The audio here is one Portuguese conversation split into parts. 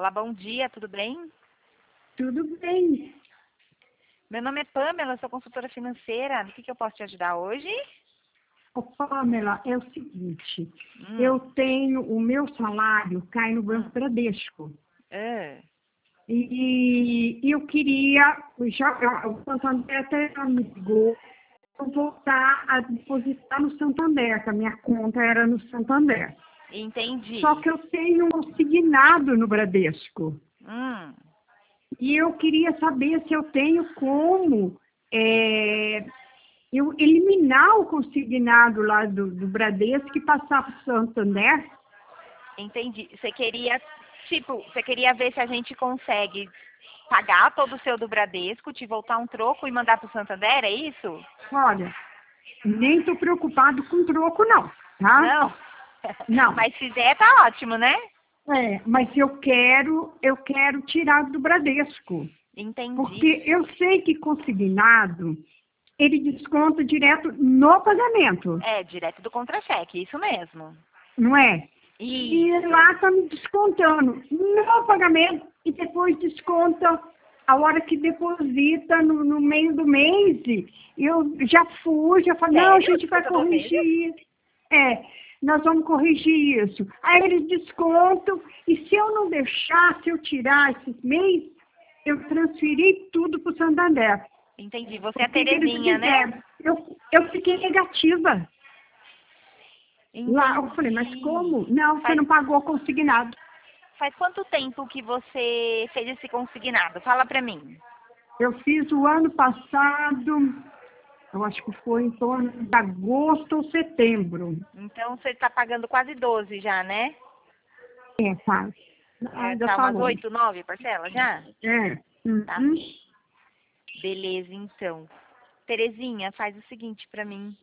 Olá, bom dia, tudo bem? Tudo bem. Meu nome é Pamela, sou consultora financeira. O que eu posso te ajudar hoje? Ô, Pamela, é o seguinte, Hum, eu tenho, o meu salário cai no Banco hum, Bradesco. ah, E eu queria, o Santander até já me ligou, eu voltar a depositar no Santander, que a minha conta era no Santander. Só entendi. que eu tenho um consignado no Bradesco. Hum, E eu queria saber se eu tenho como eu eliminar o consignado lá do Bradesco e passar para o Santander. entendi. Você queria ver se a gente consegue pagar todo o seu do Bradesco, te voltar um troco e mandar para o Santander, é isso? Olha, nem estou preocupado com troco, não, tá? Não? Não. Mas se der, tá ótimo, né? Mas eu quero tirar do Bradesco. Entendi. Porque eu sei que consignado, ele desconta direto no pagamento, É, direto do contra-cheque, isso mesmo. não é? E Isso. lá está me descontando no pagamento e depois desconta a hora que deposita no meio do mês. Eu já falei, não, a Sério? gente vai Desconta do mês? corrigir isso. Nós vamos corrigir isso. Aí eles descontam, e se eu não deixar, se eu tirar esses meses, eu transferi tudo para o Santander. Entendi. Você é a Porque que eles Terezinha, né? fizeram? Eu fiquei negativa. Lá, eu falei, mas Entendi. como? Não, você Faz, não pagou consignado. faz quanto tempo que você fez esse consignado? Fala pra mim. Eu fiz o ano passado, eu acho que foi em torno de agosto ou setembro. Então você tá pagando quase 12 já, né? Faz. É, Ainda tá tá umas longe. 8, 9 parcelas já? Tá. Uhum. Beleza, então. Terezinha, faz o seguinte pra mim.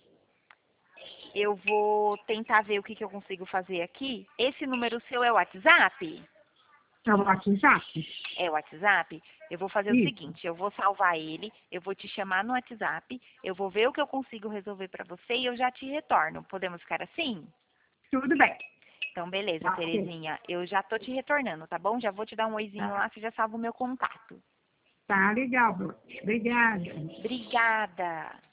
Eu vou tentar ver o que eu consigo fazer aqui. Esse número seu é o WhatsApp? É o WhatsApp? É o WhatsApp? Eu vou fazer o Isso. seguinte, eu vou salvar ele, eu vou te chamar no WhatsApp, eu vou ver o que eu consigo resolver pra você e eu já te retorno. Podemos ficar assim? Tudo bem. Então, beleza, Tá ok. Terezinha. Eu já tô te retornando, tá bom? Já vou te dar um oizinho Tá, lá, você já salva o meu contato. tá legal, Bruno. Obrigada. Obrigada.